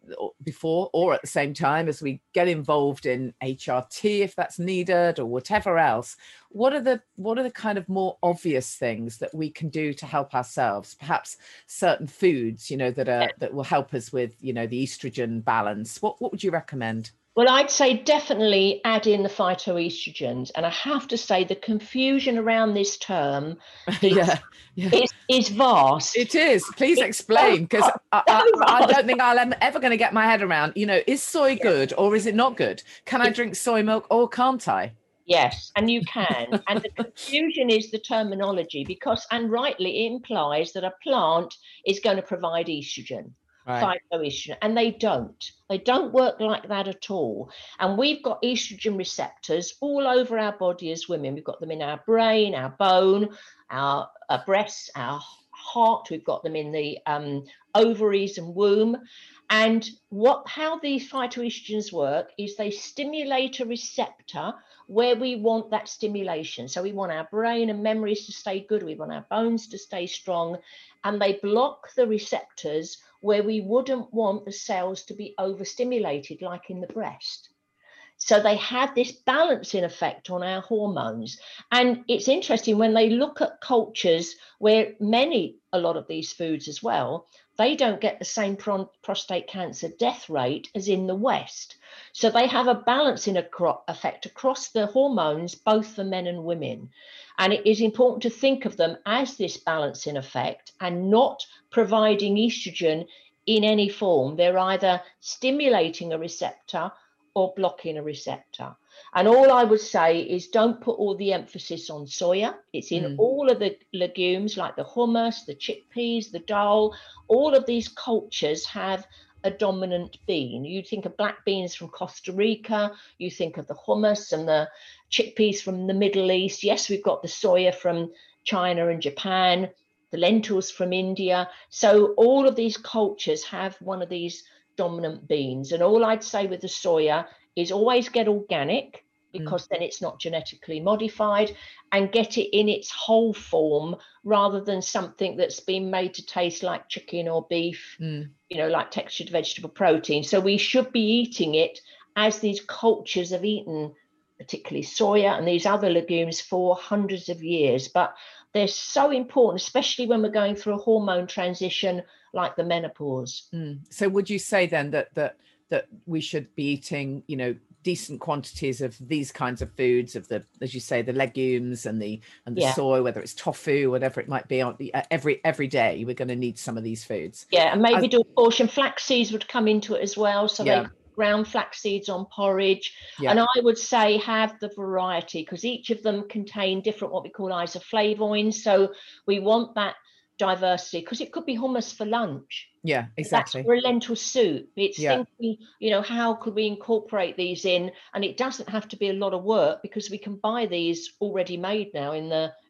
before or at the same time as we get involved in H R T, if that's needed, or whatever else, what are the what are the kind of more obvious things that we can do to help ourselves? Perhaps certain foods, you know, that are that will help us with, you know, the estrogen balance. What what would you recommend? Well, I'd say definitely add in the phytoestrogens. And I have to say the confusion around this term is Yeah, yeah. is, is vast. It is. Please It's so, explain, because I, so I, I vast. don't think I'll am ever going to get my head around, you know, is soy good or is it not good? Can I drink soy milk or can't I? Yes, and you can. And the confusion is the terminology, because, and rightly, it implies that a plant is going to provide estrogen, Right. phytoestrogen, and they don't. They don't work like that at all. And we've got estrogen receptors all over our body as women. We've got them in our brain, our bone, our, our breasts, our heart. We've got them in the um, ovaries and womb. And what how these phytoestrogens work is they stimulate a receptor where we want that stimulation. So we want our brain and memories to stay good, we want our bones to stay strong, and they block the receptors where we wouldn't want the cells to be overstimulated, like in the breast. So they have this balancing effect on our hormones. And it's interesting when they look at cultures where many, a lot of these foods as well, they don't get the same pro- prostate cancer death rate as in the West. So they have a balancing acro- effect across the hormones, both for men and women. And it is important to think of them as this balancing effect and not providing estrogen in any form. They're either stimulating a receptor or blocking a receptor. And all I would say is don't put all the emphasis on soya. It's in Mm, all of the legumes, like the hummus, the chickpeas, the dal. All of these cultures have a dominant bean. You think of black beans from Costa Rica, you think of the hummus and the chickpeas from the Middle East. Yes, we've got the soya from China and Japan, the lentils from India. So all of these cultures have one of these dominant beans. And all I'd say with the soya is always get organic, mm, because then it's not genetically modified, and get it in its whole form rather than something that's been made to taste like chicken or beef, mm. you know, like textured vegetable protein. So we should be eating it as these cultures have eaten, particularly soya and these other legumes, for hundreds of years. But they're so important, especially when we're going through a hormone transition like the menopause. Mm. So would you say then that that that we should be eating, you know, decent quantities of these kinds of foods, of the, as you say, the legumes and the and the Yeah. soy, whether it's tofu, whatever it might be, on the, uh, every every day we're going to need some of these foods. Yeah, and As, maybe do a portion. Flax seeds would come into it as well. So they yeah, ground flax seeds on porridge. yeah, And I would say have the variety, because each of them contain different what we call isoflavones. So we want that diversity, because it could be hummus for lunch. yeah, That's exactly. for a lentil soup. It's Yeah. thinking, you know, how could we incorporate these in? And it doesn't have to be a lot of work, because we can buy these already made now in the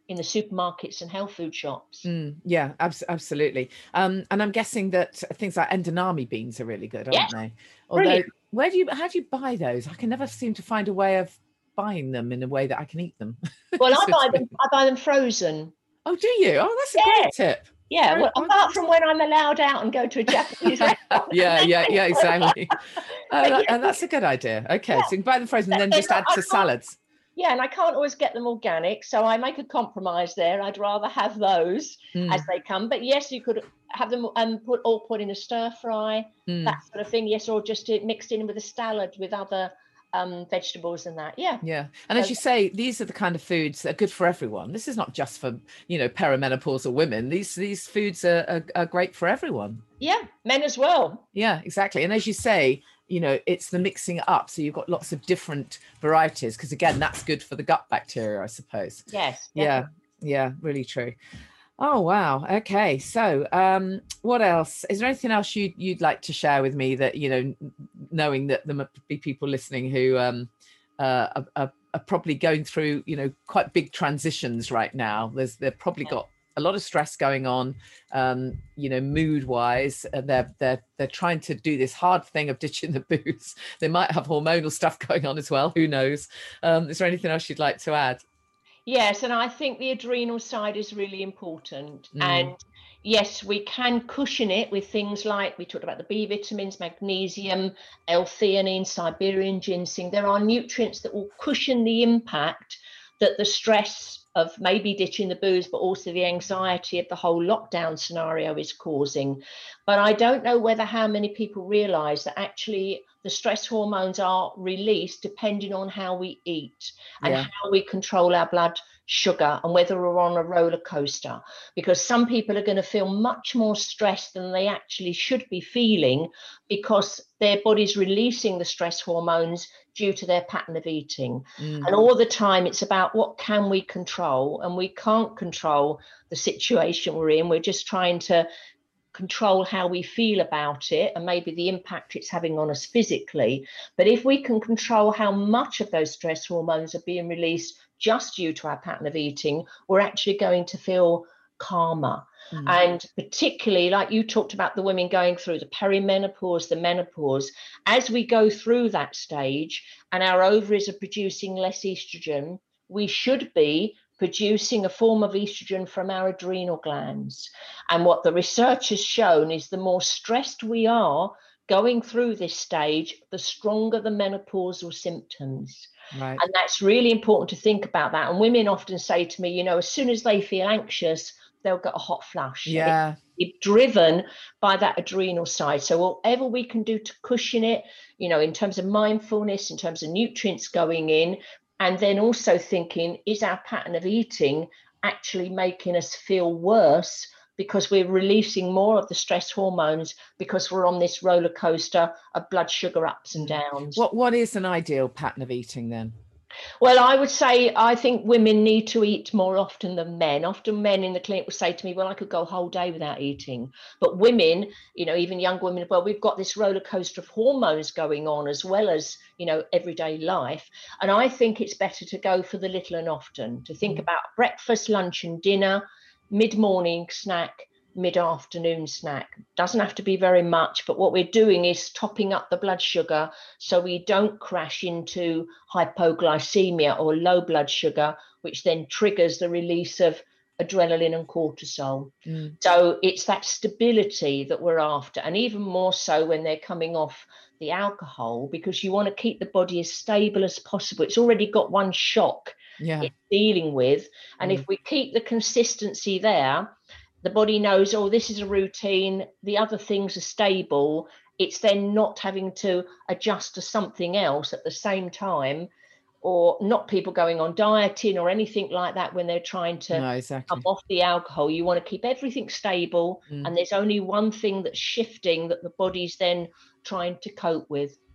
in the supermarkets and health food shops. Mm, yeah, abs- absolutely. Um, and I'm guessing that things like edamame beans are really good, aren't Yeah, they? Although, brilliant. where do you, how do you buy those? I can never seem to find a way of buying them in a way that I can eat them. Well, I So buy to- them. I buy them frozen. oh, do you? Oh, that's a Yeah, great tip. yeah. Very- Well, apart from when I'm allowed out and go to a Japanese restaurant. yeah, yeah, yeah, exactly. Oh, But that, yeah, and that's a good idea. Okay, yeah. so you can buy them frozen and But then then just add I to can't. salads. Yeah, and I can't always get them organic, so I make a compromise there. I'd rather have those as Mm, they come. But yes, you could have them um, put all put in a stir fry, that mm. sort of thing. Yes, or just it mixed in with a salad with other um, vegetables and that. Yeah. Yeah. And as So, you say, these are the kind of foods that are good for everyone. This is not just for, you know, perimenopausal women. These these foods are, are, are great for everyone. yeah, men as well. Yeah, exactly. And as you say, you know, it's the mixing up. So you've got lots of different varieties, because again, that's good for the gut bacteria, I suppose. Yes. Yeah. Definitely. Yeah, really true. Oh wow. Okay. So um what else? Is there anything else you you'd like to share with me that, you know, knowing that there might be people listening who um uh are, are, are probably going through, you know, quite big transitions right now. There's they've probably Yeah. got a lot of stress going on, um, you know, mood wise. Uh, they're they're they're trying to do this hard thing of ditching the booze. They might have hormonal stuff going on as well. Who knows? Um, is there anything else you'd like to add? Yes, and I think the adrenal side is really important. Mm, And yes, we can cushion it with things like we talked about the B vitamins, magnesium, L-theanine, Siberian ginseng. There are nutrients that will cushion the impact that the stress of maybe ditching the booze, but also the anxiety of the whole lockdown scenario is causing. But I don't know whether how many people realize that actually the stress hormones are released depending on how we eat and yeah. how we control our blood sugar and whether we're on a roller coaster, because some people are going to feel much more stressed than they actually should be feeling because their body's releasing the stress hormones due to their pattern of eating. Mm, And all the time it's about what can we control, and we can't control the situation we're in. We're just trying to control how we feel about it and maybe the impact it's having on us physically. But if we can control how much of those stress hormones are being released just due to our pattern of eating, we're actually going to feel calmer. mm, And particularly, like you talked about the women going through the perimenopause, the menopause, as we go through that stage and our ovaries are producing less estrogen, we should be producing a form of estrogen from our adrenal glands. And what the research has shown is the more stressed we are going through this stage, the stronger the menopausal symptoms. right. And that's really important to think about that. And women often say to me, you know, as soon as they feel anxious, they'll get a hot flush. And Yeah. it's driven by that adrenal side. So whatever we can do to cushion it, you know, in terms of mindfulness, in terms of nutrients going in, and then also thinking, is our pattern of eating actually making us feel worse because we're releasing more of the stress hormones because we're on this roller coaster of blood sugar ups and downs? What what is an ideal pattern of eating then? Well, I would say I think women need to eat more often than men. Often men in the clinic will say to me, well, I could go a whole day without eating. But women, you know, even young women, well, we've got this roller coaster of hormones going on as well as, you know, everyday life. And I think it's better to go for the little and often, to think Mm. about breakfast, lunch and dinner, mid-morning snack, mid-afternoon snack. Doesn't have to be very much, but what we're doing is topping up the blood sugar so we don't crash into hypoglycemia or low blood sugar, which then triggers the release of adrenaline and cortisol. Mm. So it's that stability that we're after, and even more so when they're coming off the alcohol, because you want to keep the body as stable as possible. It's already got one shock Yeah. it's dealing with, and Mm. if we keep the consistency there, the body knows, oh, this is a routine, the other things are stable. It's then not having to adjust to something else at the same time, or not people going on dieting or anything like that when they're trying to No, come exactly. off the alcohol. You want to keep everything stable, Mm. and there's only one thing that's shifting that the body's then trying to cope with.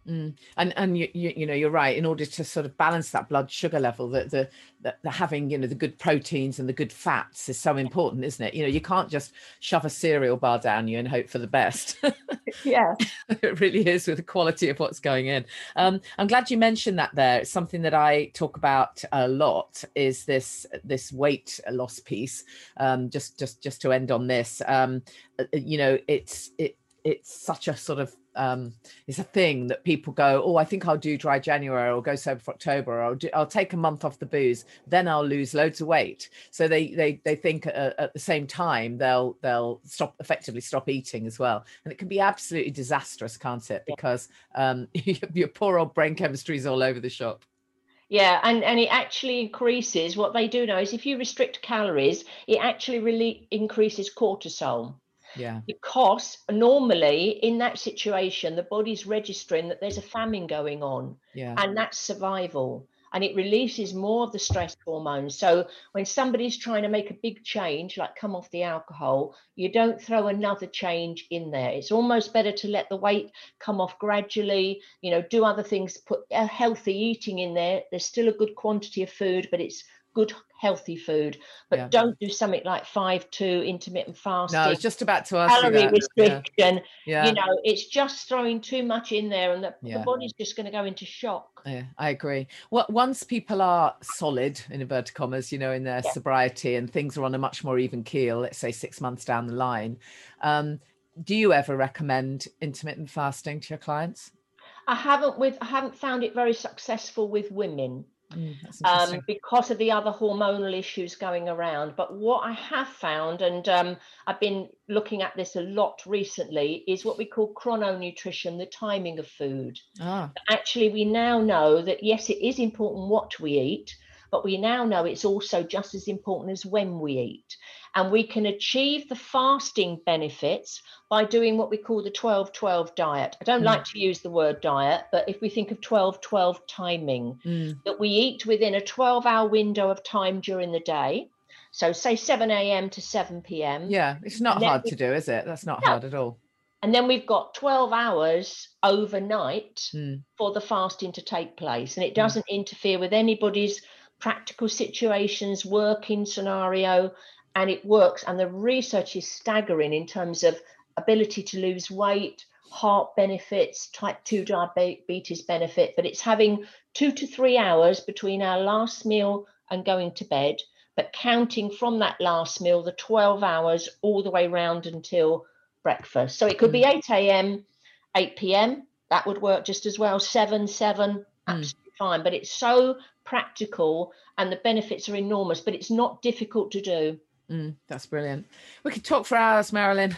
Mm. And and you, you you know you're right. In order to sort of balance that blood sugar level, that the, the the having you know the good proteins and the good fats is so important, isn't it? You know you can't just shove a cereal bar down you and hope for the best. Yeah. It really is, with the quality of what's going in. Um, I'm glad you mentioned that. There, it's something that I talk about a lot. Is this this weight loss piece? Um, just just just to end on this, um, you know, it's it it's such a sort of um it's a thing that people go, oh, I think I'll do dry January, or go sober for October, or I'll, do, I'll take a month off the booze, then I'll lose loads of weight. So they they they think uh, at the same time they'll they'll stop effectively stop eating as well, and it can be absolutely disastrous, can't it? Because um your poor old brain chemistry is all over the shop. Yeah, and, and it actually increases. What they do know is if you restrict calories, it actually really increases cortisol. Yeah. Because normally in that situation, the body's registering that there's a famine going on, Yeah. and that's survival. And it releases more of the stress hormones. So when somebody's trying to make a big change, like come off the alcohol, you don't throw another change in there. It's almost better to let the weight come off gradually, you know, do other things, put a healthy eating in there. There's still a good quantity of food, but it's good healthy food. But Yeah. don't do something like five two intermittent fasting. No, I was just about to ask Calorie you that. restriction. Yeah. Yeah. You know, it's just throwing too much in there, and the, Yeah. the body's just going to go into shock. Yeah, I agree. Well, once people are solid, in inverted commas, you know, in their Yeah. sobriety, and things are on a much more even keel, let's say six months down the line, um, do you ever recommend intermittent fasting to your clients? I haven't with I haven't found it very successful with women. Mm, that's Um, interesting. because of the other hormonal issues going around. But what I have found, and um, I've been looking at this a lot recently, is what we call chrononutrition, the timing of food. Ah, Actually, we now know that, yes, it is important what we eat, but we now know it's also just as important as when we eat. And we can achieve the fasting benefits by doing what we call the twelve twelve diet. I don't mm, like to use the word diet, but if we think of twelve twelve timing, mm. that we eat within a twelve hour window of time during the day. So say seven a.m. to seven p.m. Yeah, it's not And then hard we, to do, is it? That's not no, hard at all. and then we've got twelve hours overnight Mm, for the fasting to take place. And it mm, doesn't interfere with anybody's practical situations, working scenario, and it works. And the research is staggering in terms of ability to lose weight, heart benefits, type two diabetes benefit. But it's having two to three hours between our last meal and going to bed, but counting from that last meal, the twelve hours all the way round until breakfast. So it could be mm, eight a.m., eight p.m. That would work just as well. seven, seven, mm. absolutely fine. But it's so practical and the benefits are enormous, but it's not difficult to do. Mm, that's brilliant. We could talk for hours, Marilyn.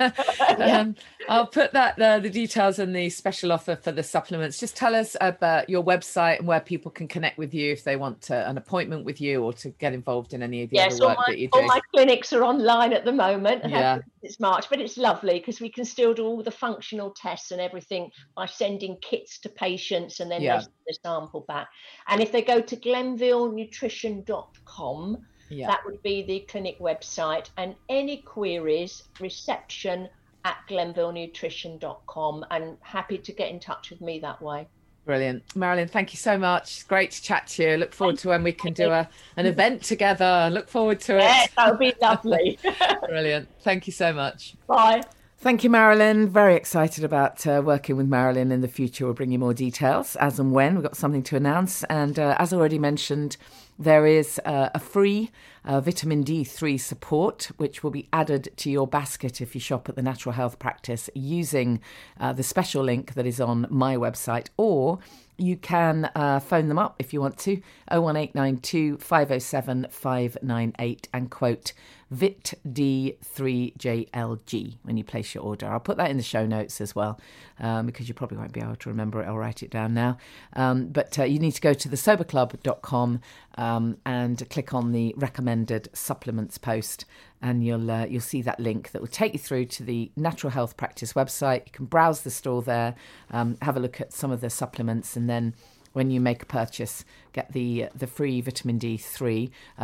Yeah. um, I'll put that uh, the details and the special offer for the supplements. Just tell us about your website and where people can connect with you if they want to, an appointment with you, or to get involved in any of the Yes, other all work my, that you do. all my clinics are online at the moment. And Yeah. it's March, but it's lovely because we can still do all the functional tests and everything by sending kits to patients, and then Yeah. they send the sample back. And if they go to glenville nutrition dot com, Yeah. that would be the clinic website. And any queries, reception at glenville nutrition dot com, and happy to get in touch with me that way. Brilliant. Marilyn, thank you so much. It's great to chat to you. Look forward to when we can do a, an event together. Look forward to it. Yes, that would be lovely. Brilliant. Thank you so much. Bye. Thank you, Marilyn. Very excited about uh, working with Marilyn in the future. We'll bring you more details as and when. We've got something to announce. And uh, as already mentioned, there is uh, a free uh, vitamin D three support, which will be added to your basket if you shop at the Natural Health Practice using uh, the special link that is on my website, or you can uh, phone them up if you want to, oh one eight nine two, five oh seven, five nine eight, and quote V I T D three J L G when you place your order. I'll put that in the show notes as well, um, because you probably won't be able to remember it. I'll write it down now. Um, but uh, you need to go to the sober club dot com um, and click on the recommended supplements post, and you'll uh, you'll see that link that will take you through to the Natural Health Practice website. You can browse the store there, um, have a look at some of the supplements, and then when you make a purchase, get the the free vitamin D three. Uh,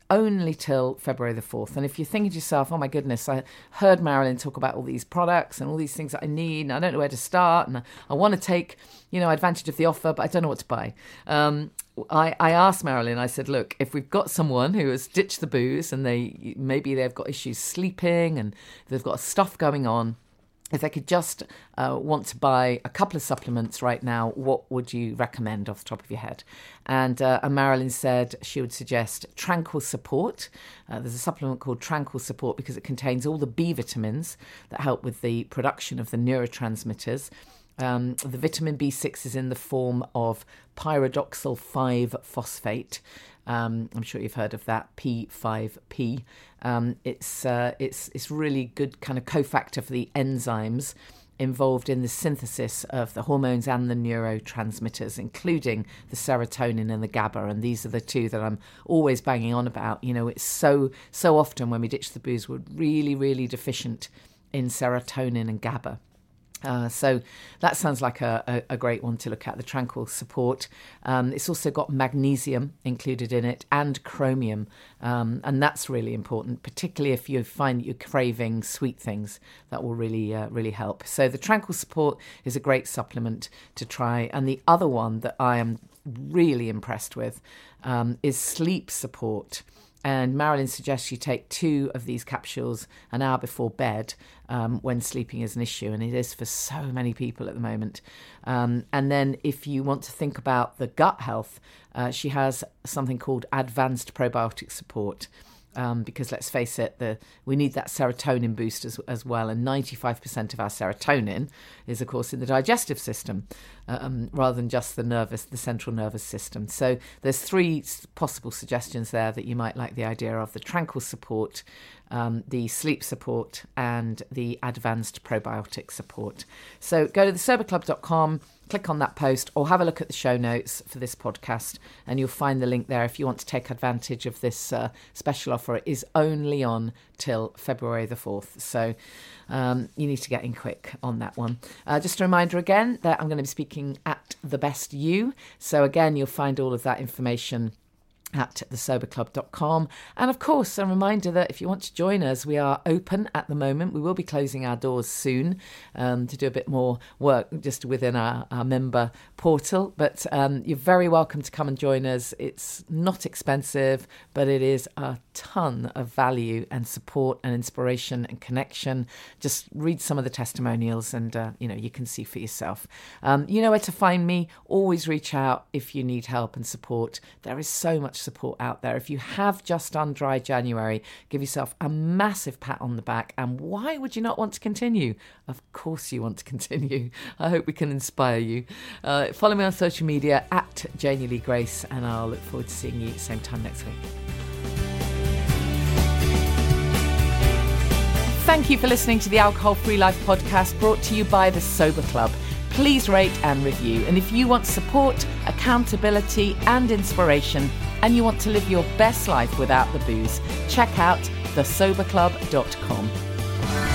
only till February the fourth. And if you're thinking to yourself, oh my goodness, I heard Marilyn talk about all these products and all these things that I need, and I don't know where to start, and I want to take, you know, advantage of the offer, but I don't know what to buy. Um, I, I asked Marilyn, I said, look, if we've got someone who has ditched the booze and they maybe they've got issues sleeping and they've got stuff going on, if they could just uh, want to buy a couple of supplements right now, what would you recommend off the top of your head? And, uh, and Marilyn said she would suggest Tranquil Support. Uh, there's a supplement called Tranquil Support because it contains all the B vitamins that help with the production of the neurotransmitters. Um, the vitamin B six is in the form of pyridoxal five phosphate. Um, I'm sure you've heard of that, P five P. Um, it's uh, it's it's really good kind of cofactor for the enzymes involved in the synthesis of the hormones and the neurotransmitters, including the serotonin and the GABA. And these are the two that I'm always banging on about. You know, it's so so often when we ditch the booze, we're really, really deficient in serotonin and GABA. Uh, so that sounds like a, a, a great one to look at, the Tranquil Support. Um, it's also got magnesium included in it and chromium, um, and that's really important, particularly if you find that you're craving sweet things. That will really, uh, really help. So the Tranquil Support is a great supplement to try. And the other one that I am really impressed with um, is Sleep Support. And Marilyn suggests you take two of these capsules an hour before bed um, when sleeping is an issue, and it is for so many people at the moment. Um, and then if you want to think about the gut health, uh, she has something called Advanced Probiotic Support. Um, because let's face it, the we need that serotonin boost as, as well. And ninety-five percent of our serotonin is, of course, in the digestive system, um, rather than just the nervous, the central nervous system. So there's three possible suggestions there that you might like the idea of: the Tranquil Support, um, the Sleep Support, and the Advanced Probiotic Support. So go to the sober club dot com. Click on that post or have a look at the show notes for this podcast and you'll find the link there if you want to take advantage of this uh, special offer. It is only on till February the fourth. So um, you need to get in quick on that one. Uh, just a reminder again that I'm going to be speaking at The Best You. So again, you'll find all of that information at the sober club dot com. And of course, a reminder that if you want to join us, we are open at the moment. We will be closing our doors soon um, to do a bit more work just within our, our member portal. But um, you're very welcome to come and join us. It's not expensive, but it is a ton of value and support and inspiration and connection. Just read some of the testimonials and, uh, you know, you can see for yourself. Um, you know where to find me. Always reach out if you need help and support. There is so much support out there. If you have just done Dry January, give yourself a massive pat on the back. And why would you not want to continue? Of course you want to continue. I hope we can inspire you. Uh, follow me on social media at Janie Lee Grace, and I'll look forward to seeing you same time next week. Thank you for listening to the Alcohol Free Life podcast, brought to you by the Sober Club. Please rate and review. And if you want support, accountability and inspiration, and you want to live your best life without the booze, check out the sober club dot com.